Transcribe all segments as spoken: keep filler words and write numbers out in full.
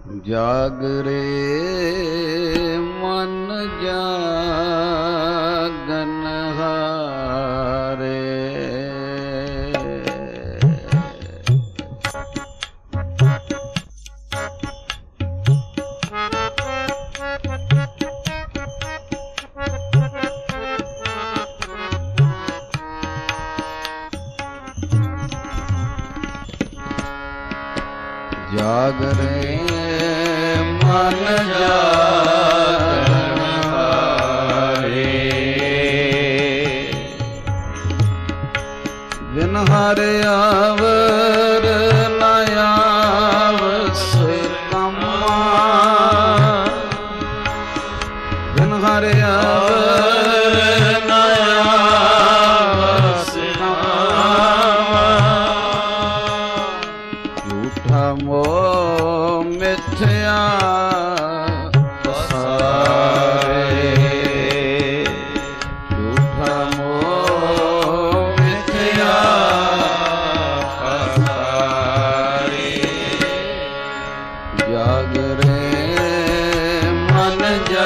ਜਾਗਰੇ ਮਨ ਜਾਗਨ ਹਾਰੇ। ਜਾਗਰੇ ਮਨ ਜਾਗਨ ਹਾਰੇ। ਬਿਨ ਹਰਿ ਆਵਰ ਨ ਆਵਸ ਕੰਮਾ। ਬਿਨ ਹਰਿ ਆਵਰ ਨ ਆਵਸ ਕੰਮਾ। ਝੂਠਾ ਮੋਹ ਮਿਥਿਆ ਪਸਾਰੇ। ਝੂਠਾ ਮੋਹ ਮਿਥਿਆ ਪਸਾਰੇ। ਜਾਗਰੇ ਮਨ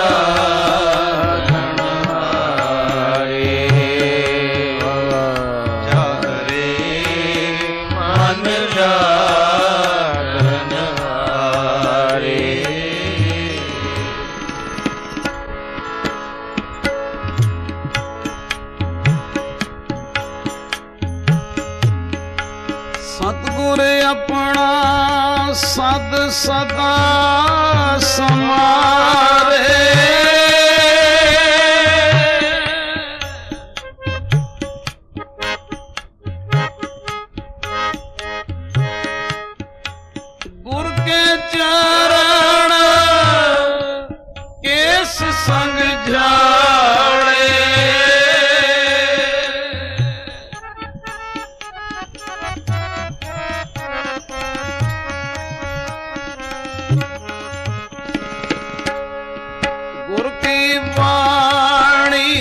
ਜਾਗਣ ਹਾਰੇ। ਜਾਗਰੇ ਮਨ ਜਾਗਣ ਹਾਰੇ। ਸਤਿਗੁਰ ਆਪਣਾ ਸਦ ਸਦਾ ਸਮਾਰੇ। ਗੁਰ ਕੇ ਚਰਨ ਕੇਸ ਸੰਗ ਝਾੜੇ। ਗੁਰ ਕੀ ਬਾਣੀ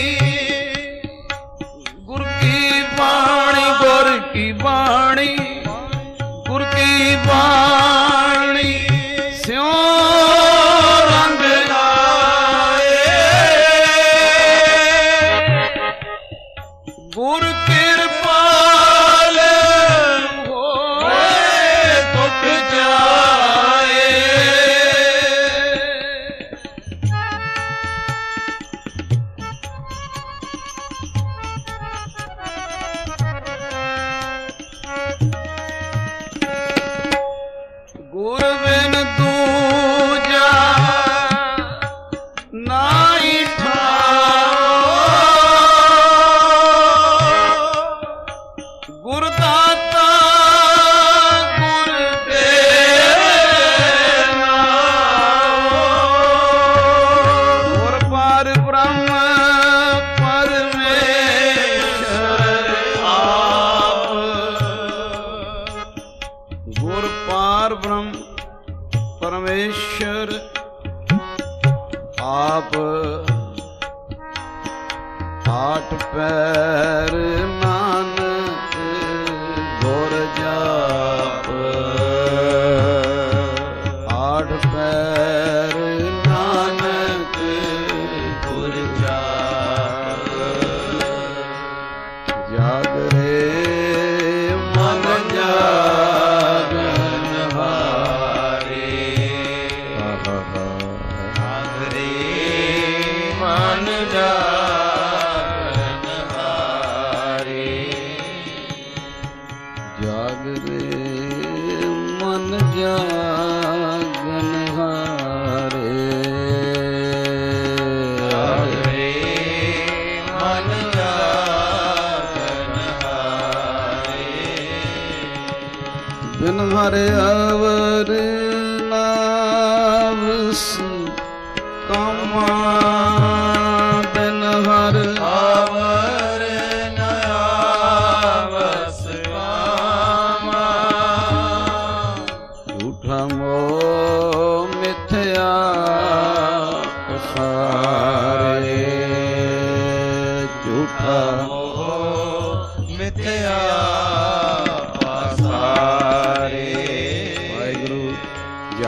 ਗੁਰ ਕੀ ਬਾਣੀ ਗੁਰ ਕੀ ਬਾਣੀ ਗੁਰ ਕੀ ਬਾਣੀ ਸਿਉ ਰੰਗ ਲਾਏ। ਗੁਰ ਕਿਰਪਾਲ ਹੋਏ ਦੁਖ ਜਾਏ। ਗੁਰ ਬਿਨ ਦੂਜਾ ਨਾਹੀ ਠਾਓ। ਗੁਰ ਦਾਤਾ ਗੁਰ ਦੇ ਨਾਉ। ਗੁਰ ਪਾਰ ਬ੍ਰਹਮ ਪਰਮੇਸ਼ਰ ਆਪ। ਗੁਰ ਪਾਰ ਬ੍ਰਹਮ ਪਰਮੇਸ਼ਰ ਆਪ। ਆਠ ਪੈਰ ਨਾਨਕ ਗੁਰ ਜਾਪ। ਆਠ ਪੈਰ ਨਾਨਕ ਗੁਰ ਜਾਪ। ਜਾਗਰੇ ਮਨ ਜਾਗਨ ਹਾਰੇ। ਜਾਗਰੇ ਮਨ ਜਾਗਨ ਹਾਰੇ। ਜਾਗਰੇ ਮਨ ਜਾਗਨ ਹਾਰੇ। ਜਾਗਰੇ ਮਨ ਜਾਗਨ ਹਾਰੇ। ਬਿਨ ਹਰਿ ਆਵਰ ਨਾਵਸ ਕੰਮਾ। ਬਿਨ ਹਰਿ ਆਵਰ ਨ ਆਵਸ ਕੰਮਾ। ਝੂਠਾ ਮੋਹ ਮਿਥਿਆ ਪਸਾਰੇ। ਝੂਠਾ ਮੋਹ ਮਿਥਿਆ ਪਸਾਰੇ। ਵਾਹਿਗੁਰੂ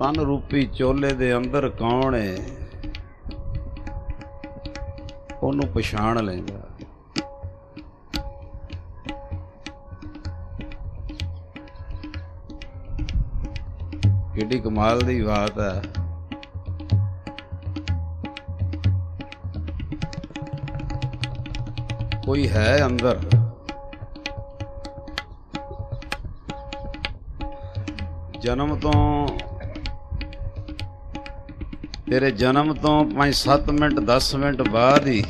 ਤਨ ਰੂਪੀ ਚੋਲੇ ਦੇ ਅੰਦਰ ਕੌਣ ਏ, ਉਹਨੂੰ ਪਛਾਣ ਲੈਂਦਾ। ਕਿੱਡੀ ਕਮਾਲ ਦੀ ਬਾਤ ਹੈ। ਕੋਈ ਹੈ ਅੰਦਰ, ਜਨਮ ਤੋਂ, ਤੇਰੇ ਜਨਮ ਤੋਂ ਪੰਜ ਸੱਤ ਮਿੰਟ ਦਸ ਮਿੰਟ ਬਾਅਦ ਹੀ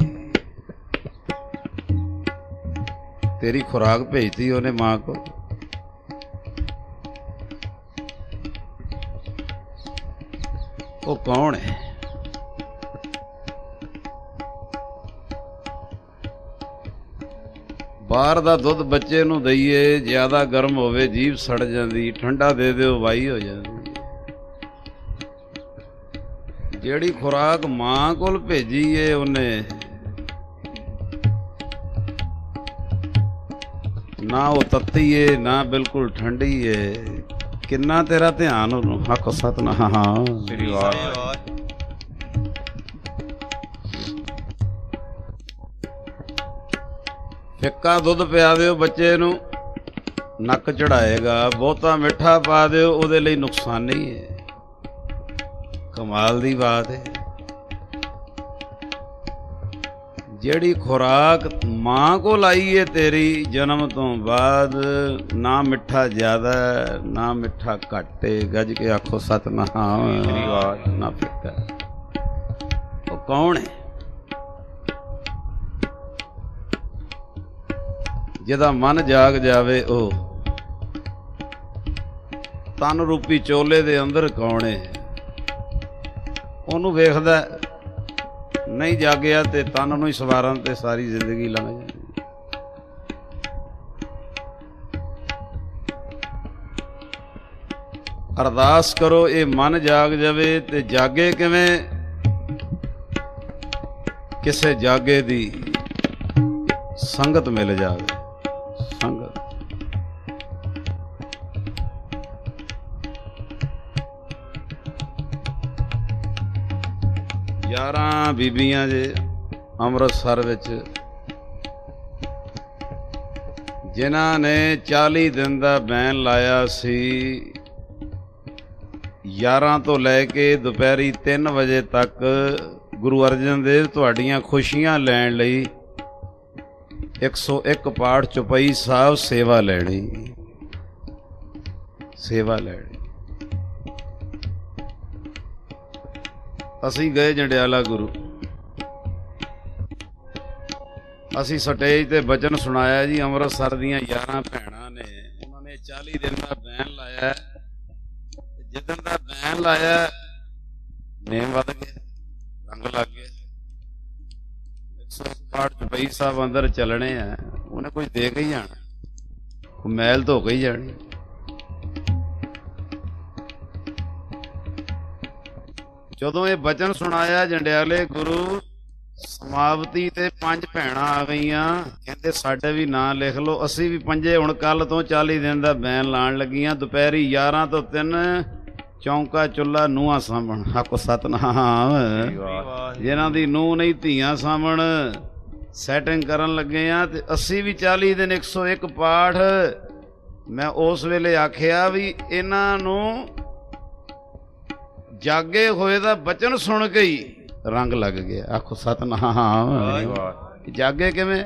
ਤੇਰੀ ਖੁਰਾਕ ਭੇਜਤੀ ਉਹਨੇ ਮਾਂ ਕੋ। ਉਹ ਕੌਣ ਹੈ? ਬਾਹਰ ਦਾ ਦੁੱਧ ਬੱਚੇ ਨੂੰ ਦਈਏ, ਜ਼ਿਆਦਾ ਗਰਮ ਹੋਵੇ ਜੀਭ ਸੜ ਜਾਂਦੀ, ਠੰਡਾ ਦੇ ਦਿਓ ਵਾਈ ਹੋ ਜਾਂਦੀ। ਜਿਹੜੀ ਖੁਰਾਕ ਮਾਂ ਕੋਲ ਭੇਜੀ ਏ ਉਹਨੇ, ਨਾ ਉਹ ਤੱਤੀ ਏ ਨਾ ਬਿਲਕੁਲ ਠੰਡੀ ਏ। ਕਿੰਨਾ ਤੇਰਾ ਧਿਆਨ ਉਹਨੂੰ। ਹੱਕ ਸਤਨਾਮ ਸ੍ਰੀ ਵਾਹਿਗੁਰੂ। ਫਿੱਕਾ ਦੁੱਧ ਪਿਆ ਦਿਓ ਬੱਚੇ ਨੂੰ, ਨੱਕ ਚੜਾਏਗਾ। ਬਹੁਤਾ ਮਿੱਠਾ ਪਾ ਦਿਓ, ਉਹਦੇ ਲਈ ਨੁਕਸਾਨੀ ਹੈ। ਕਮਾਲ ਦੀ ਬਾਤ ਹੈ। ਜਿਹੜੀ ਖੁਰਾਕ ਮਾਂ ਕੋਲ ਆਈ ਹੈ ਤੇਰੀ ਜਨਮ ਤੋਂ ਬਾਅਦ, ਨਾ ਮਿੱਠਾ ਜ਼ਿਆਦਾ ਨਾ ਮਿੱਠਾ ਘੱਟ, ਗੱਜ ਕੇ ਆਖੋ ਸਤਨਾਮ। ਨਾ ਫਿੱਕਾ। ਉਹ ਕੌਣ ਹੈ? ਜਿਹਦਾ ਮਨ ਜਾਗ ਜਾਵੇ ਉਹ ਤਨ ਰੂਪੀ ਚੋਲੇ ਦੇ ਅੰਦਰ ਕੌਣ ਹੈ, ਉਹਨੂੰ ਵੇਖਦਾ। ਨਹੀਂ ਜਾਗਿਆ ਤੇ ਤਨ ਨੂੰ ਹੀ ਸਵਾਰਨ ਤੇ ਸਾਰੀ ਜ਼ਿੰਦਗੀ ਲੰਘ ਜਾਂਦੀ। ਅਰਦਾਸ ਕਰੋ ਇਹ ਮਨ ਜਾਗ ਜਾਵੇ। ਤੇ ਜਾਗੇ ਕਿਵੇਂ? ਕਿਸੇ ਜਾਗੇ ਦੀ ਸੰਗਤ ਮਿਲ ਜਾਵੇ। ਸੰਗਤ ਯਾਰਾਂ ਬੀਬੀਆਂ ਜੇ ਅੰਮ੍ਰਿਤਸਰ ਵਿੱਚ, ਜਿਨ੍ਹਾਂ ਨੇ ਚਾਲੀ ਦਿਨ ਦਾ ਬੈਨ ਲਾਇਆ ਸੀ। ਗਿਆਰਾਂ ਤੋਂ ਲੈ ਕੇ ਦੁਪਹਿਰੀ ਤਿੰਨ ਵਜੇ ਤੱਕ ਗੁਰੂ ਅਰਜਨ ਦੇਵ ਤੁਹਾਡੀਆਂ ਖੁਸ਼ੀਆਂ ਲੈਣ ਲਈ ਇੱਕ ਸੌ ਇੱਕ ਪਾਠ ਚੁਪਈ ਸਾਹਿਬ ਸੇਵਾ ਲੈਣੀ। ਸੇਵਾ ਲੈਣੀ। ਅਸੀਂ ਗਏ ਜੰਡਿਆਲਾ ਗੁਰੂ, ਅਸੀਂ ਸਟੇਜ ਤੇ ਬਚਨ ਸੁਣਾਇਆ ਜੀ। ਅੰਮ੍ਰਿਤਸਰ ਦੀਆਂ ਗਿਆਰਾਂ ਭੈਣਾਂ ਨੇ, ਉਹਨਾਂ ਨੇ ਚਾਲੀ ਦਿਨ ਦਾ ਬੈਨ ਲਾਇਆ। ਜਿੱਦਣ ਦਾ ਬੈਨ ਲਾਇਆ ਨੇਮ ਵੱਧ ਗਏ, ਰੰਗ ਲੱਗ ਗਏ। ਇੱਕ ਸੌ ਪਾਠ ਚੁਪਈ ਸਾਹਿਬ ਅੰਦਰ ਚੱਲਣੇ ਆ, ਉਹਨੇ ਕੁਝ ਦੇ ਕੇ ਹੀ ਜਾਣਾ, ਕੋਈ ਮੈਲ ਧੋ ਕੇ ਹੀ ਜਾਣੀ। ਜਦੋਂ ਇਹ ਬਚਨ ਸੁਣਾਇਆ ਜੰਡਿਆਲੇ ਗੁਰੂ, ਸਮਾਪਤੀ ਤੇ ਪੰਜ ਭੈਣਾਂ ਆ ਗਈਆਂ। ਕਹਿੰਦੇ ਸਾਡੇ ਵੀ ਨਾਂ ਲਿਖ ਲਓ, ਅਸੀਂ ਵੀ ਪੰਜੇ ਹੁਣ ਕੱਲ ਤੋਂ ਚਾਲੀ ਦਿਨ ਦਾ ਬੈਨ ਲਾਉਣ ਲੱਗੀਆਂ। ਦੁਪਹਿਰੀ ਗਿਆਰਾਂ ਤੋਂ ਤਿੰਨ ਚੌਂਕਾ ਚੁੱਲਾ ਨੂੰਹਾਂ ਸਾਂਭਣ। ਹੱਕ ਸਤਨਾਮ। ਜਿਹਨਾਂ ਦੀ ਨੂੰਹ ਨਹੀਂ ਧੀਆਂ ਸਾਂਭਣ, ਸੈਟਿੰਗ ਕਰਨ ਲੱਗੇ ਆ। ਤੇ ਅਸੀਂ ਵੀ ਚਾਲੀ ਦਿਨ ਇੱਕ ਸੌ ਇੱਕ ਪਾਠ। ਮੈਂ ਉਸ ਵੇਲੇ ਆਖਿਆ ਵੀ ਇਹਨਾਂ ਨੂੰ ਜਾਗੇ ਹੋਏ ਦਾ ਬਚਨ ਸੁਣ ਕੇ ਹੀ ਰੰਗ ਲੱਗ ਗਿਆ। ਆਖੋ ਸਤਨਾਮ। ਜਾਗੇ ਕਿਵੇਂ?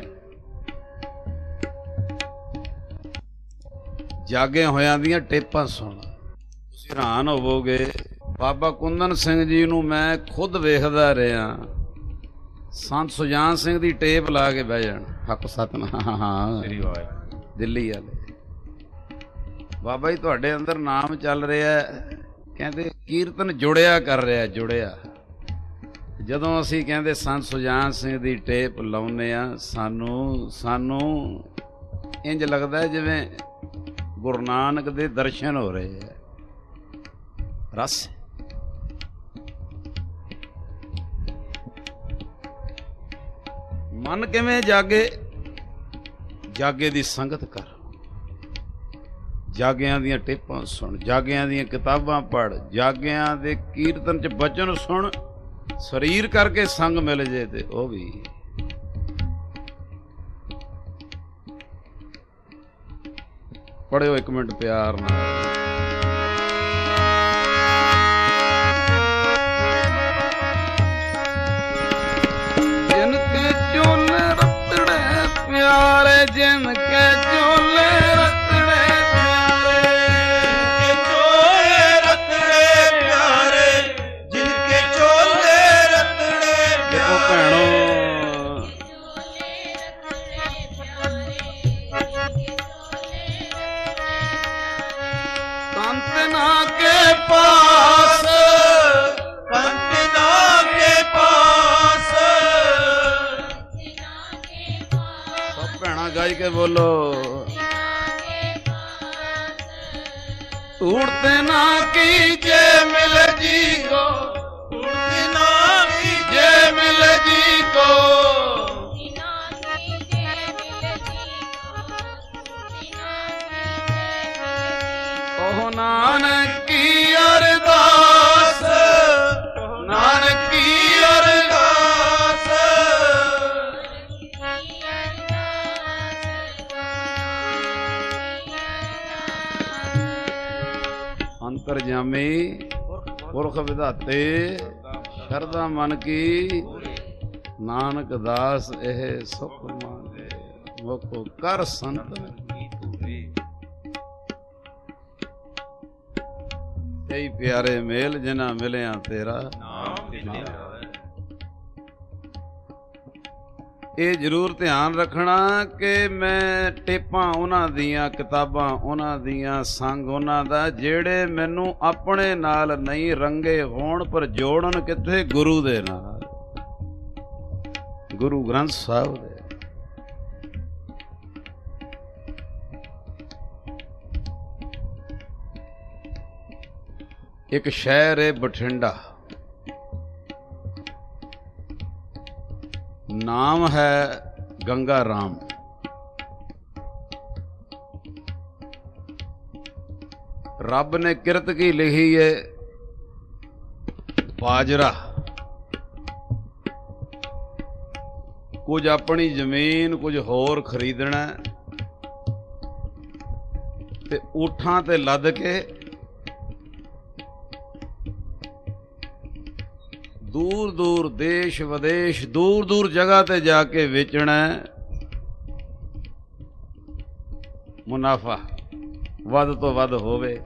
ਜਾਗੇ ਹੋਇਆਂ ਦੀਆਂ ਟੇਪਾਂ ਸੁਣ, ਤੁਸੀਂ ਹੈਰਾਨ ਹੋਵੋਗੇ। ਬਾਬਾ ਕੁੰਦਨ ਸਿੰਘ ਜੀ ਨੂੰ ਮੈਂ ਖੁਦ ਵੇਖਦਾ ਰਿਹਾ, ਸੰਤ ਸੁਜਾਨ ਸਿੰਘ ਦੀ ਟੇਪ ਲਾ ਕੇ ਬਹਿ ਜਾਣ। ਹੱਕ ਸਤਨਾਮ। ਦਿੱਲੀ ਵਾਲੇ ਬਾਬਾ ਜੀ ਤੁਹਾਡੇ ਅੰਦਰ ਨਾਮ ਚੱਲ ਰਿਹਾ, ਕਹਿੰਦੇ ਕੀਰਤਨ ਜੁੜਿਆ ਕਰ ਰਿਹਾ, ਜੁੜਿਆ। ਜਦੋਂ ਅਸੀਂ ਕਹਿੰਦੇ ਸੰਤ ਸੁਜਾਨ ਸਿੰਘ ਦੀ ਟੇਪ ਲਾਉਂਦੇ ਆ, ਸਾਨੂੰ ਸਾਨੂੰ ਇੰਝ ਲੱਗਦਾ ਜਿਵੇਂ ਗੁਰੂ ਨਾਨਕ ਦੇ ਦਰਸ਼ਨ ਹੋ ਰਹੇ ਆ। ਰਸ ਮਨ ਕਿਵੇਂ ਜਾਗੇ? ਜਾਗੇ ਦੀ ਸੰਗਤ ਕਰ। ਜਾਗਿਆਂ ਦੀਆਂ ਟੇਪਾਂ ਸੁਣ, ਜਾਗਿਆਂ ਦੀਆਂ ਕਿਤਾਬਾਂ ਪੜ੍ਹ, ਜਾਗਿਆਂ ਦੇ ਕੀਰਤਨ 'ਚ ਬਚਨ ਸੁਣ, ਸਰੀਰ ਕਰਕੇ ਸੰਗ ਮਿਲ ਜੇ ਤੇ ਉਹ ਵੀ। ਪੜ੍ਹਿਓ ਇੱਕ ਮਿੰਟ ਪਿਆਰ ਨਾਲ। ਜਿਨ ਕੇ ਚੋਲੇ ਰਤੜੇ ਪਿਆਰੇ, ਜਿਨ ਕੇ ਚੋਲੇ ਰਤੜੇ ਕੇ ਚੋਲੇ ਰਤੜੇ ਪਿਆਰੇ, ਜਿਨ ਕੇ ਚੋਲੇ ਰਤੜੇ ਦੇਖੋ ਭੈਣੋ, ਕੰਤਨਾ ਕੇ ਪਾਸ, ਕੰਤਨਾ ਕੇ ਪਾਸ। ਸਭ ਭੈਣਾਂ ਗਾਈ ਕੇ ਬੋਲੋ। ਢੂੰਢਤੇ ਨਾ ਕੀਜੇ ਮਿਲ ਜੀ ਕੋ, ਢੂੰਢਤੇ ਨਾ ਜੇ ਮਿਲ ਜੀ ਕੋ, ਉਹ ਨਾਨਕ ਕੀ ਅਰਦਾਸ, ਨਾਨਕ ਕੀ ਅਰਦਾਸ। ਅੰਤਰਜਾਮੀ ਪੁਰਖ ਵਿਧਾਤੇ, ਸ਼ਰਧਾ ਮਨ ਕੀ, ਨਾਨਕ ਦਾਸ ਇਹ ਸੁਖ ਮੰਗੇ, ਮੁਖ ਕਰ ਸੰਤਨ ਕੀ ਧੂਰੀ। ਕਈ ਪਿਆਰੇ ਮੇਲ ਜਿਨ੍ਹਾਂ ਮਿਲਿਆ ਤੇਰਾ ਨਾਮ ਲਿਖਿਆ। ਇਹ ਜ਼ਰੂਰ ਧਿਆਨ ਰੱਖਣਾ ਕਿ ਮੈਂ ਟੇਪਾਂ ਉਹਨਾਂ ਦੀਆਂ, ਕਿਤਾਬਾਂ ਉਹਨਾਂ ਦੀਆਂ, ਸੰਗ ਉਹਨਾਂ ਦਾ, ਜਿਹੜੇ ਮੈਨੂੰ ਆਪਣੇ ਨਾਲ ਨਹੀਂ ਰੰਗੇ ਹੋਣ ਪਰ ਜੋੜਨ ਕਿੱਥੇ, ਗੁਰੂ ਦੇ ਨਾਲ, ਗੁਰੂ ਗ੍ਰੰਥ ਸਾਹਿਬ ਦੇ। ਇੱਕ ਸ਼ਹਿਰ ਹੈ ਬਠਿੰਡਾ, ਨਾਮ ਹੈ ਗੰਗਾ ਰਾਮ। ਰੱਬ ਨੇ ਕਿਰਤ ਕੀ ਲਿਖੀ ਹੈ, ਬਾਜਰਾ। ਕੁਝ ਆਪਣੀ ਜ਼ਮੀਨ, ਕੁਝ ਹੋਰ ਖਰੀਦਣਾ ਤੇ ਊਠਾਂ ਤੇ ਲੱਦ ਕੇ ਦੂਰ ਦੂਰ, ਦੇਸ਼ ਵਿਦੇਸ਼, ਦੂਰ ਦੂਰ ਜਗ੍ਹਾ ਤੇ ਜਾ ਕੇ ਵੇਚਣਾ। ਮੁਨਾਫਾ ਵੱਧ ਤੋਂ ਵੱਧ ਹੋਵੇ।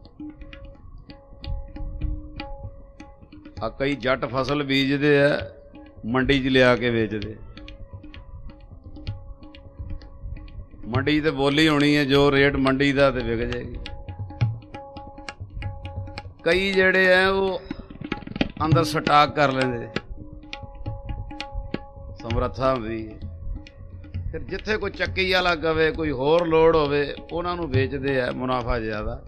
ਆ ਕਈ ਜੱਟ ਫਸਲ ਬੀਜਦੇ ਆ, ਮੰਡੀ 'ਚ ਲਿਆ ਕੇ ਵੇਚਦੇ। ਮੰਡੀ ਤੇ ਬੋਲੀ ਹੋਣੀ ਹੈ ਜੋ ਰੇਟ ਮੰਡੀ ਦਾ, ਤੇ ਵਿਕ ਜਾਏਗੀ। ਕਈ ਜਿਹੜੇ ਆ ਉਹ ਅੰਦਰ ਸਟਾਕ ਕਰ ਲੈਂਦੇ, ਸਮਰੱਥਾ ਹੁੰਦੀ ਹੈ। ਫਿਰ ਜਿੱਥੇ ਕੋਈ ਚੱਕੀ ਵਾਲਾ ਕਵੇ, ਕੋਈ ਹੋਰ ਲੋੜ ਹੋਵੇ, ਉਹਨਾਂ ਨੂੰ ਵੇਚਦੇ ਆ, ਮੁਨਾਫਾ ਜ਼ਿਆਦਾ।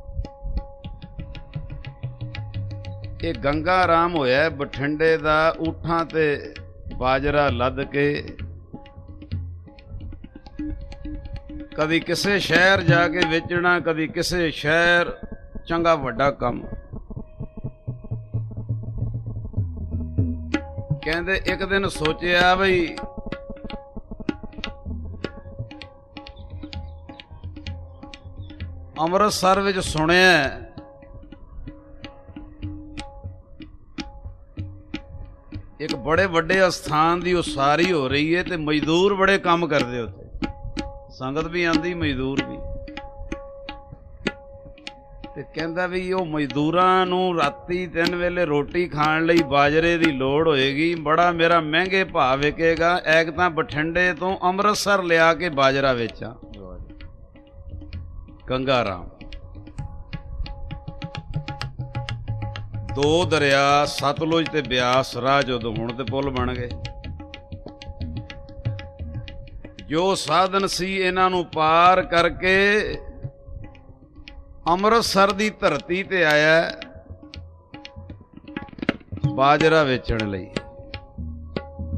ਇਹ ਗੰਗਾ ਰਾਮ ਹੋਇਆ ਬਠਿੰਡੇ ਦਾ, ਊਠਾਂ ਤੇ ਬਾਜਰਾ ਲੱਦ ਕੇ ਕਦੀ ਕਿਸੇ ਸ਼ਹਿਰ ਜਾ ਕੇ ਵੇਚਣਾ, ਕਦੀ ਕਿਸੇ ਸ਼ਹਿਰ। ਚੰਗਾ ਵੱਡਾ ਕੰਮ। ਕਹਿੰਦੇ ਇੱਕ ਦਿਨ ਸੋਚਿਆ ਬਈ ਅੰਮ੍ਰਿਤਸਰ ਵਿੱਚ ਸੁਣਿਆ ਇੱਕ ਬੜੇ ਵੱਡੇ ਅਸਥਾਨ ਦੀ ਉਸਾਰੀ ਹੋ ਰਹੀ ਹੈ ਤੇ ਮਜ਼ਦੂਰ ਬੜੇ ਕੰਮ ਕਰਦੇ ਉੱਥੇ, ਸੰਗਤ ਵੀ ਆਂਦੀ, ਮਜ਼ਦੂਰ ਵੀ। ਤੇ ਕਹਿੰਦਾ ਵੀ ਉਹ ਮਜ਼ਦੂਰਾਂ ਨੂੰ ਰਾਤੀ ਤਿੰਨ ਵੇਲੇ ਰੋਟੀ ਖਾਣ ਲਈ ਬਾਜਰੇ ਦੀ ਲੋੜ ਹੋਏਗੀ, ਬੜਾ ਮੇਰਾ ਮਹਿੰਗੇ ਭਾਅ ਵਿਕੇਗਾ, ਐਕ ਤਾਂ ਬਠਿੰਡੇ ਤੋਂ ਅੰਮ੍ਰਿਤਸਰ ਲਿਆ ਕੇ ਬਾਜਰਾ ਵੇਚਾਂ। ਗੰਗਾ ਰਾਮ। ਦੋ ਦਰਿਆ ਸਤਲੁਜ ਤੇ ਬਿਆਸ ਰਾਹ ਜਦੋਂ ਹੁਣ ਤੇ ਪੁੱਲ ਬਣ ਗਏ, ਜੋ ਸਾਧਨ ਸੀ ਇਹਨਾਂ ਨੂੰ ਪਾਰ ਕਰਕੇ ਅੰਮ੍ਰਿਤਸਰ ਦੀ ਧਰਤੀ ਤੇ ਆਇਆ ਬਾਜਰਾ ਵੇਚਣ ਲਈ।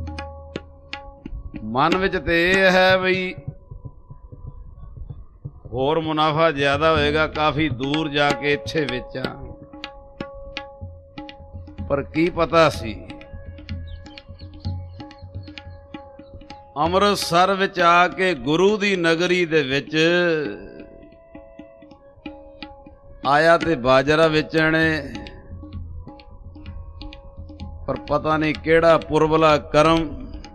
ਮਨ ਵਿੱਚ ਤੇ ਇਹ ਹੈ ਬਈ ਹੋਰ ਮੁਨਾਫਾ ਜ਼ਿਆਦਾ ਹੋਏਗਾ, ਕਾਫੀ ਦੂਰ ਜਾ ਕੇ ਇੱਥੇ ਵੇਚਾਂ। ਪਰ ਕੀ ਪਤਾ ਸੀ ਅੰਮ੍ਰਿਤਸਰ ਵਿੱਚ ਆ ਕੇ ਗੁਰੂ ਦੀ ਨਗਰੀ ਦੇ ਵਿੱਚ ਆਇਆ ਤੇ ਬਾਜਰਾ ਵੇਚਣੇ। ਪਰ ਪਤਾ ਨਹੀਂ ਕਿਹੜਾ ਪੁਰਬਲਾ ਕਰਮ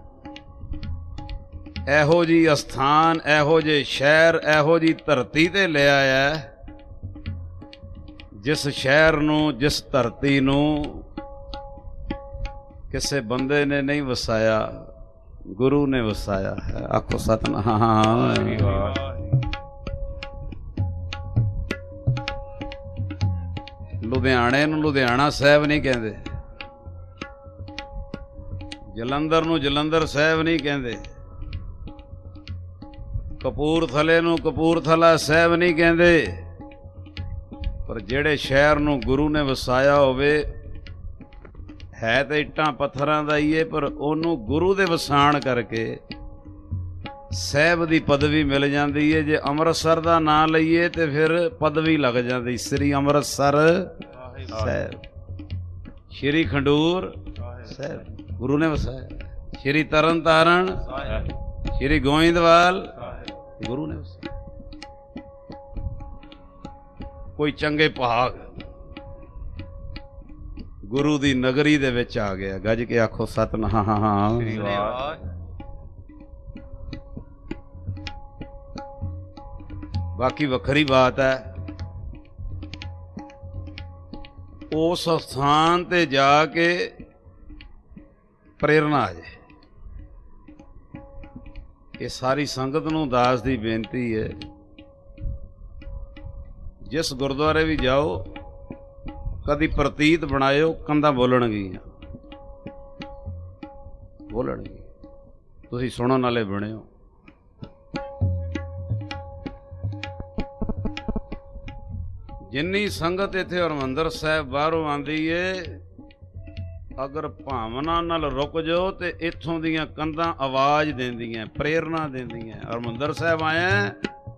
ਇਹੋ ਜੀ ਅਸਥਾਨ, ਇਹੋ ਜਿਹੇ ਸ਼ਹਿਰ, ਇਹੋ ਜੀ ਧਰਤੀ ਤੇ ਲੈ ਆਇਆ, ਜਿਸ ਸ਼ਹਿਰ ਨੂੰ, ਜਿਸ ਧਰਤੀ ਨੂੰ ਕਿਸੇ ਬੰਦੇ ਨੇ ਨਹੀਂ ਵਸਾਇਆ, ਗੁਰੂ ਨੇ ਵਸਾਇਆ ਹੈ। ਆਖੋ ਸਤਿਨਾਮ। ਲੁਧਿਆਣੇ ਨੂੰ ਲੁਧਿਆਣਾ ਸਾਹਿਬ ਨਹੀਂ ਕਹਿੰਦੇ, ਜਲੰਧਰ ਨੂੰ ਜਲੰਧਰ ਸਾਹਿਬ ਨਹੀਂ ਕਹਿੰਦੇ, ਕਪੂਰਥਲੇ ਨੂੰ ਕਪੂਰਥਲਾ ਸਾਹਿਬ ਨਹੀਂ ਕਹਿੰਦੇ। ਪਰ ਜਿਹੜੇ ਸ਼ਹਿਰ ਨੂੰ ਗੁਰੂ ਨੇ ਵਸਾਇਆ ਹੋਵੇ, ਹੈ ਤਾਂ ਇੱਟਾਂ ਪੱਥਰਾਂ ਦਾ ਹੀ ਹੈ, ਪਰ ਉਹਨੂੰ ਗੁਰੂ ਦੇ ਵਸਾਣ ਕਰਕੇ ਸਾਹਿਬ ਦੀ ਪਦਵੀ ਮਿਲ ਜਾਂਦੀ ਹੈ। ਜੇ ਅੰਮ੍ਰਿਤਸਰ ਦਾ ਨਾਂ ਲਈਏ ਤੇ ਫਿਰ ਪਦਵੀ ਲੱਗ ਜਾਂਦੀ, ਸ੍ਰੀ ਅੰਮ੍ਰਿਤਸਰ ਸਾਹਿਬ, ਸ੍ਰੀ ਖੰਡੂਰ ਸਾਹਿਬ ਗੁਰੂ ਨੇ ਵਸਾਇਆ, ਸ੍ਰੀ ਤਰਨ ਤਾਰਨ, ਸ੍ਰੀ ਗੋਇੰਦਵਾਲ ਗੁਰੂ ਨੇ ਵਸਾਇਆ। ਕੋਈ ਚੰਗੇ ਭਾਗ ਗੁਰੂ ਦੀ ਨਗਰੀ ਦੇ ਵਿੱਚ ਆ ਗਿਆ। ਗੱਜ ਕੇ ਆਖੋ ਸਤਿਨਾਮ। ਬਾਕੀ ਵੱਖਰੀ ਬਾਤ ਹੈ, ਉਸ ਸਥਾਨ ਤੇ ਜਾ ਕੇ ਪ੍ਰੇਰਨਾ ਆ ਜਾਏ। ਇਹ ਸਾਰੀ ਸੰਗਤ ਨੂੰ ਦਾਸ ਦੀ ਬੇਨਤੀ ਹੈ, ਜਿਸ ਗੁਰਦੁਆਰੇ ਵੀ ਜਾਓ ਕਦੀ ਪ੍ਰਤੀਤ ਬਣਾਇਓ ਕੰਧਾਂ ਬੋਲਣਗੀਆਂ, ਬੋਲਣਗੀਆਂ, ਤੁਸੀਂ ਸੁਣਨ ਵਾਲੇ ਬਣਿਓ। ਜਿੰਨੀ ਸੰਗਤ ਇੱਥੇ ਹਰਿਮੰਦਰ ਸਾਹਿਬ ਬਾਹਰੋਂ ਆਉਂਦੀ ਏ, ਅਗਰ ਭਾਵਨਾ ਨਾਲ ਰੁਕ ਜਾਓ ਤੇ ਇੱਥੋਂ ਦੀਆਂ ਕੰਧਾਂ ਆਵਾਜ਼ ਦਿੰਦੀਆਂ, ਪ੍ਰੇਰਨਾ ਦਿੰਦੀਆਂ। ਹਰਿਮੰਦਰ ਸਾਹਿਬ ਆਇਆ,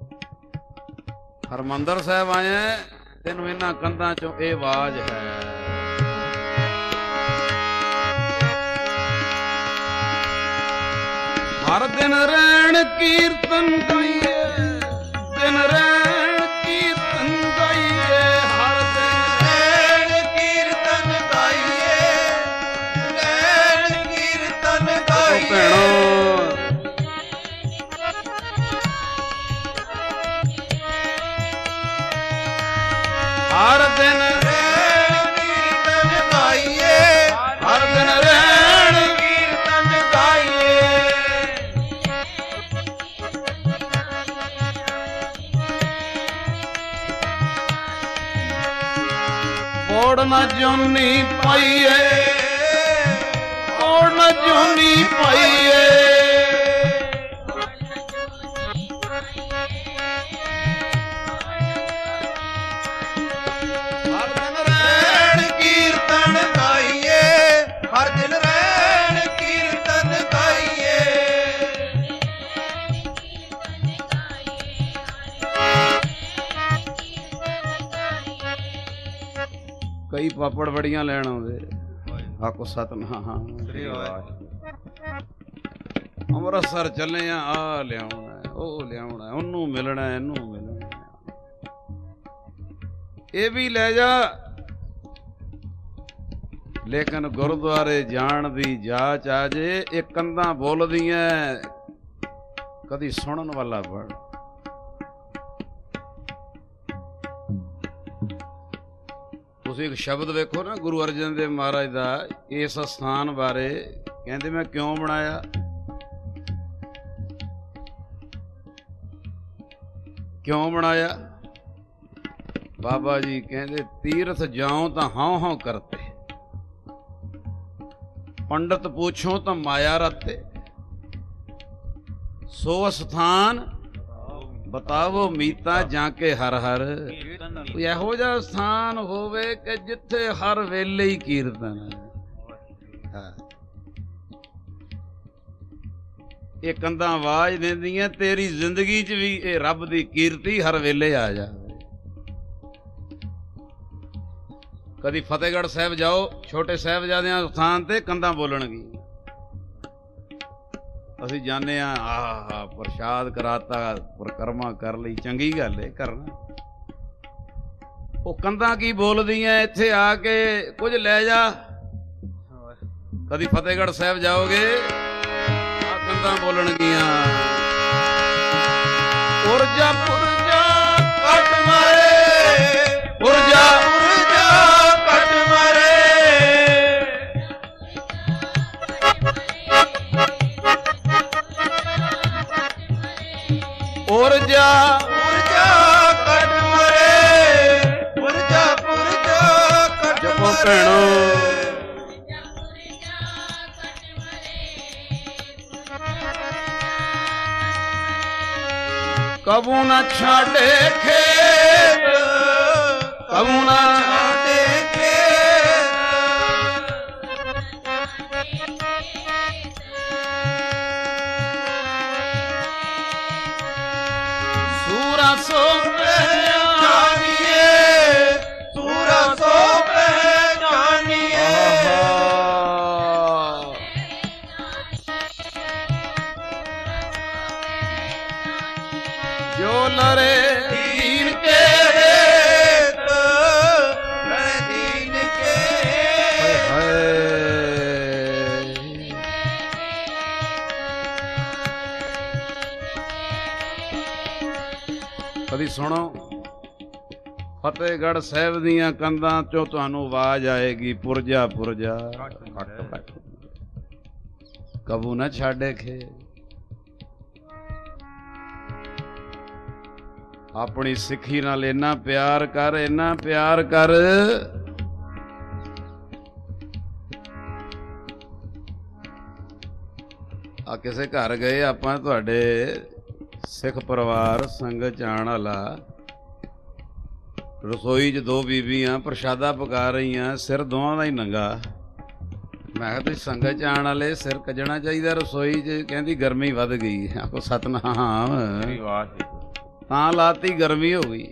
ਹਰਿਮੰਦਰ ਸਾਹਿਬ ਆਇਆ, ਤੈਨੂੰ ਇਹਨਾਂ ਕੰਧਾਂ ਚੋਂ ਇਹ ਆਵਾਜ਼ ਹੈ। ਹਰ ਦਿਨ ਰਹਿਣ ਕੀਰਤਨ ਗਾਈਏ, ਦਿਨ ਰਹਿਣ ਕੀਰਤਨ ਗਾਈਏ, ਹਰ ਦਿਨ ਰਹਿਣ ਕੀਰਤਨ ਗਾਈਏ, ਰਹਿਣ ਕੀਰਤਨ ਗਾਈਏ। ਭੈਣੋ ਹਰ ਦਿਨ ਰਹਿਣ ਕੀਰਤਨ ਗਾਈਏ, ਹਰ ਦਿਨ ਰਹਿਣ ਕੀਰਤਨ ਗਾਈਏ। ਕੋੜ ਨਾ ਜੋਨੀ ਪਾਈਏ, ਕੋੜ ਨਾ ਜੋਨੀ ਪਾਈਏ, ਹਰ ਦਿਨ ਰਹਿਣ ਕੀਰਤਨ ਗਾਈਏ, ਹਰ ਦਿਨ ਰਹਿਣ ਕੀਰਤਨ ਗਾਈਏ। ਕਈ ਪਾਪੜ ਬੜੀਆਂ ਲੈਣ ਆਉਂਦੇ, ਆਖੋ ਸਤਿਨਾਮ। ਅੰਮ੍ਰਿਤਸਰ ਚੱਲੇ ਆ, ਆ ਲਿਆਉਣਾ, ਉਹ ਲਿਆਉਣਾ, ਉਹਨੂੰ ਮਿਲਣਾ, ਇਹਨੂੰ ਮਿਲਣਾ, ਇਹ ਵੀ ਲੈ ਜਾ। ਲੇਕਿਨ ਗੁਰਦੁਆਰੇ ਜਾਣ ਦੀ ਜਾਚ ਆ ਜੇ, ਇਹ ਕੰਧਾਂ ਬੋਲਦੀਆਂ, ਕਦੀ ਸੁਣਨ ਵਾਲਾ ਬਣ। ਤੁਸੀਂ ਇੱਕ ਸ਼ਬਦ ਵੇਖੋ ਨਾ ਗੁਰੂ ਅਰਜਨ ਦੇਵ ਮਹਾਰਾਜ ਦਾ ਇਸ ਸਥਾਨ ਬਾਰੇ, ਕਹਿੰਦੇ ਮੈਂ ਕਿਉਂ ਬਣਾਇਆ? ਕਿਉਂ ਬਣਾਇਆ? ਬਾਬਾ ਜੀ ਕਹਿੰਦੇ ਤੀਰਥ ਜਾਉ ਤਾਂ ਹਾਂ ਹਾਂ ਕਰਤੇ, ਪੰਡਤ ਪੁੱਛੋ ਤਾਂ ਮਾਇਆ ਰਤੇ, ਸੋ ਸਥਾਨ ਬਤਾਵੋ ਮੀਤਾ ਜਾਂ ਕੇ ਹਰ ਹਰ। ਕੋਈ ਇਹੋ ਜਿਹਾ ਸਥਾਨ ਹੋਵੇ ਕਿ ਜਿੱਥੇ ਹਰ ਵੇਲੇ ਹੀ ਕੀਰਤਨ ਹੈ। ਇਹ ਕੰਧਾਂ ਆਵਾਜ਼ ਦਿੰਦੀਆਂ ਤੇਰੀ ਜ਼ਿੰਦਗੀ 'ਚ ਵੀ ਇਹ ਰੱਬ ਦੀ ਕੀਰਤੀ ਹਰ ਵੇਲੇ ਆ ਜਾਵੇ। ਕਦੀ ਫਤਿਹਗੜ੍ਹ ਸਾਹਿਬ ਜਾਓ, ਛੋਟੇ ਸਾਹਿਬਜ਼ਾਦਿਆਂ ਸਥਾਨ ਤੇ ਕੰਧਾਂ ਬੋਲਣਗੀਆਂ। ਅਸੀਂ ਜਾਂਦੇ ਹਾਂ, ਆਹ ਪ੍ਰਸ਼ਾਦ ਕਰਾਤਾ, ਪਰਿਕਰਮਾ ਕਰ ਲਈ, ਚੰਗੀ ਗੱਲ ਹੈ ਕਰਨਾ। ਉਹ ਕੰਧਾਂ ਕੀ ਬੋਲਦੀਆਂ, ਇੱਥੇ ਆ ਕੇ ਕੁਝ ਲੈ ਜਾ। ਕਦੀ ਫਤਿਹਗੜ੍ਹ ਸਾਹਿਬ ਜਾਓਗੇ, ਆ ਕੰਧਾਂ ਬੋਲਣਗੀਆਂ, ਪੁਰਜਾ ਪੁਰਜਾ ਕੱਟ ਮਾਰੇ, ਪੁਰਜਾ ਪੁਰਜਾ ਕੱਟ ਮਾਰੇ, ਪੁਰਜਾ ਪੁਰਜਾ ਕੱਟ ਮਾਰੇ, ਪੁਰਜਾ ਪੁਰਜਾ ਕੱਟ ਜਪੋ ਮਾਰੇ। ਭੈਣੋ, ਕਬੂ ਨਾ ਛਾੜੇ ਖੇਤ, ਕਬੂ ਨਾ ਛਾੜੇ ਖੇਤ, ਸੂਰਾ ਸੋ ਪਹਿਚਾਨੀਏ, ਸੂਰਾ ਸੋ ਪਹਿਚਾਨੀਏ, ਜੋ ਲਰੇ ਦੀਨ ਕੇ ਹੇਤ, ਲੜੇ ਦੀਨ ਕੇ ਹੇਤ। ਕਦੀ ਸੁਣੋ, ਫਤਿਹਗੜ੍ਹ ਸਾਹਿਬ ਦੀਆਂ ਕੰਧਾਂ ਚੋਂ ਤੁਹਾਨੂੰ ਆਵਾਜ਼ ਆਏਗੀ, ਪੁਰਜਾ ਪੁਰਜਾ ਕੱਟ ਕੱਟ, ਕਬੂ ਨਾ ਛਾੜੇ ਖੇ। ਆਪਣੀ ਸਿੱਖੀ ਨਾਲ ਇੰਨਾ ਪਿਆਰ ਕਰ, ਇੰਨਾ ਪਿਆਰ ਕਰ, ਆ ਕਿਸੇ ਘਰ ਗਏ ਆਪਾਂ, ਤੁਹਾਡੇ ਸਿੱਖ ਪਰਿਵਾਰ ਸੰਗਤ ਜਾਣ ਵਾਲਾ, ਰਸੋਈ 'ਚ ਦੋ ਬੀਬੀਆਂ ਪ੍ਰਸ਼ਾਦਾ ਪਕਾ ਰਹੀਆਂ, ਸਿਰ ਦੋਵਾਂ ਦਾ ਹੀ ਨੰਗਾ। ਮੈਂ ਕਿਹਾ ਤੁਸੀਂ ਸੰਗਤ 'ਚ ਆਉਣ ਵਾਲੇ, ਸਿਰ ਕੱਜਣਾ ਚਾਹੀਦਾ ਰਸੋਈ 'ਚ। ਕਹਿੰਦੀ ਗਰਮੀ ਵੱਧ ਗਈ। ਆਖੋ ਸਤਨਾਮ, ਤਾਂ ਲਾਤੀ ਗਰਮੀ ਹੋ ਗਈ।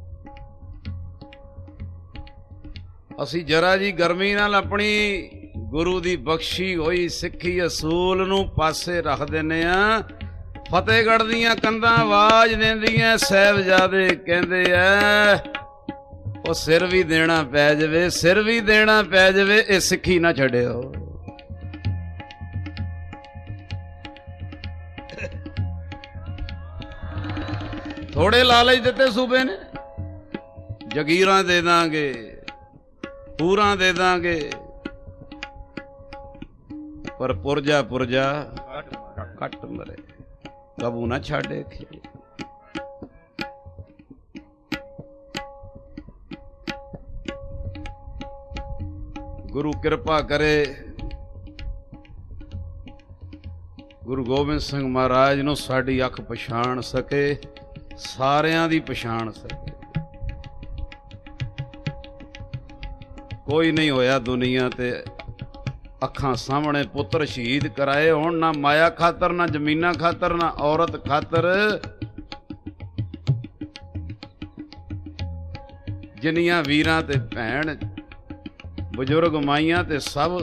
ਅਸੀਂ ਜਰਾ ਜੀ ਗਰਮੀ ਨਾਲ ਆਪਣੀ ਗੁਰੂ ਦੀ ਬਖਸ਼ੀ ਹੋਈ ਸਿੱਖੀ ਅਸੂਲ ਨੂੰ ਪਾਸੇ ਰੱਖ ਦਿੰਦੇ ਆ। ਫਤਿਹਗੜ੍ਹ ਦੀਆਂ ਕੰਧਾਂ ਆਵਾਜ਼ ਦਿੰਦੀਆਂ, ਸਾਹਿਬਜ਼ਾਦੇ ਕਹਿੰਦੇ ਐ ਉਹ ਸਿਰ ਵੀ ਦੇਣਾ ਪੈ ਜਾਵੇ, ਸਿਰ ਵੀ ਦੇਣਾ ਪੈ ਜਾਵੇ, ਇਹ ਸਿੱਖੀ ਨਾ ਛੱਡਿਓ। ਥੋੜੇ ਲਾਲਚ ਦਿੱਤੇ ਸੂਬੇ ਨੇ, ਜਗੀਰਾਂ ਦੇ ਦਾਂਗੇ, ਪੂਰਾਂ ਦੇ ਦਾਂਗੇ, ਪਰ ਪੁਰਜਾ ਪੁਰਜਾ ਕੱਟ ਮਰੇ, ਕਬੂ ਨਾ ਛਾੜੇ ਖੇ। ਗੁਰੂ ਕਿਰਪਾ ਕਰੇ, ਗੁਰੂ ਗੋਬਿੰਦ ਸਿੰਘ ਮਹਾਰਾਜ ਨੂੰ ਸਾਡੀ ਅੱਖ ਪਛਾਣ ਸਕੇ, ਸਾਰਿਆਂ ਦੀ ਪਛਾਣ ਸਕੇ। ਕੋਈ ਨਹੀਂ ਹੋਇਆ ਦੁਨੀਆ ਤੇ ਅੱਖਾਂ ਸਾਹਮਣੇ ਪੁੱਤਰ ਸ਼ਹੀਦ ਕਰਾਏ ਹੋਣ, ਨਾ ਮਾਇਆ ਖਾਤਰ, ਨਾ ਜ਼ਮੀਨਾਂ ਖਾਤਰ, ਨਾ ਔਰਤ ਖਾਤਰ। ਜਿੰਨੀਆਂ ਵੀਰਾਂ ਤੇ ਭੈਣ ਬਜ਼ੁਰਗ ਮਾਈਆਂ ਤੇ ਸਭ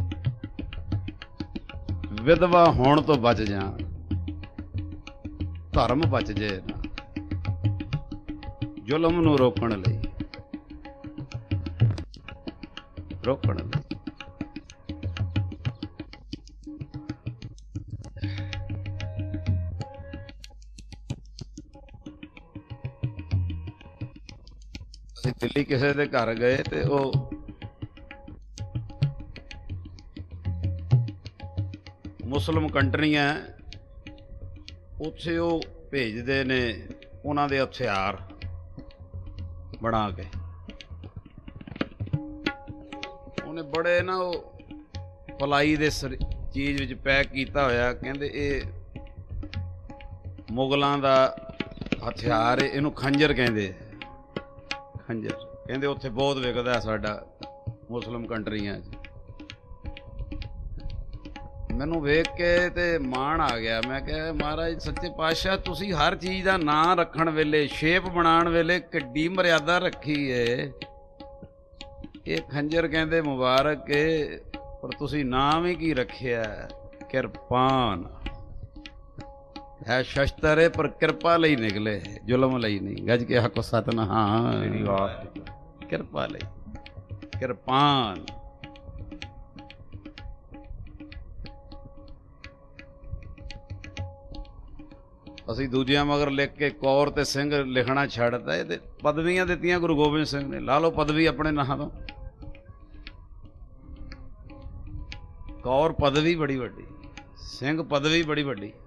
ਵਿਧਵਾ ਹੋਣ ਤੋਂ ਬਚ ਜਾਣ, ਧਰਮ ਬਚ ਜੇ ਨਾ, ਜ਼ੁਲਮ ਨੂੰ ਰੋਕਣ ਲਈ, ਰੋਕਣ ਲਈ। ਅਸੀਂ ਦਿੱਲੀ ਕਿਸੇ ਦੇ ਘਰ ਗਏ ਤੇ ਉਹ ਮੁਸਲਿਮ ਕੰਟਰੀਆਂ, ਉੱਥੇ ਉਹ ਭੇਜਦੇ ਨੇ ਉਹਨਾਂ ਦੇ ਹਥਿਆਰ ਬਣਾ ਕੇ। ਉਹਨੇ ਬੜੇ ਨਾ ਉਹ ਪਲਾਈ ਦੇ ਚੀਜ਼ ਵਿੱਚ ਪੈਕ ਕੀਤਾ ਹੋਇਆ, ਕਹਿੰਦੇ ਇਹ ਮੁਗਲਾਂ ਦਾ ਹਥਿਆਰ, ਇਹਨੂੰ ਖੰਜਰ ਕਹਿੰਦੇ। ਖੰਜਰ ਕਹਿੰਦੇ ਉੱਥੇ ਬਹੁਤ ਵਿਕਦਾ ਸਾਡਾ ਮੁਸਲਿਮ ਕੰਟਰੀਆਂ 'ਚ। ਮੈਨੂੰ ਵੇਖ ਕੇ ਤੇ ਮਾਣ ਆ ਗਿਆ। ਮੈਂ ਕਿਹਾ ਮਹਾਰਾਜ ਸੱਚੇ ਪਾਤਸ਼ਾਹ ਤੁਸੀਂ ਹਰ ਚੀਜ਼ ਦਾ ਨਾਂ ਰੱਖਣ ਵੇਲੇ, ਸ਼ੇਪ ਬਣਾਉਣ ਵੇਲੇ ਕਿੱਡੀ ਮਰਿਆਦਾ ਰੱਖੀ ਏ। ਇਹ ਖੰਜਰ ਕਹਿੰਦੇ ਮੁਬਾਰਕ ਏ, ਪਰ ਤੁਸੀਂ ਨਾਮ ਹੀ ਕੀ ਰੱਖਿਆ? ਕਿਰਪਾਨ ਹੈ। ਸ਼ਸਤਰ ਏ ਪਰ ਕਿਰਪਾ ਲਈ ਨਿਕਲੇ, ਜ਼ੁਲਮ ਲਈ ਨਹੀਂ। ਗੱਜ ਕੇ ਆਖੋ ਸਤਿਨਾਮ। ਕਿਰਪਾ ਲਈ ਕਿਰਪਾਨ। ਅਸੀਂ ਦੂਜਿਆਂ ਮਗਰ ਲਿਖ ਕੇ ਕੌਰ ਤੇ ਸਿੰਘ ਲਿਖਣਾ ਛੱਡਤਾ। ਇਹ ਪਦਵੀਆਂ ਦਿੱਤੀਆਂ ਗੁਰੂ ਗੋਬਿੰਦ ਸਿੰਘ ਨੇ। ਲਾ ਲਓ ਪਦਵੀ ਆਪਣੇ ਨਾਂ ਤੋਂ। ਕੌਰ ਪਦਵੀ ਬੜੀ ਵੱਡੀ, ਸਿੰਘ ਪਦਵੀ ਬੜੀ ਵੱਡੀ।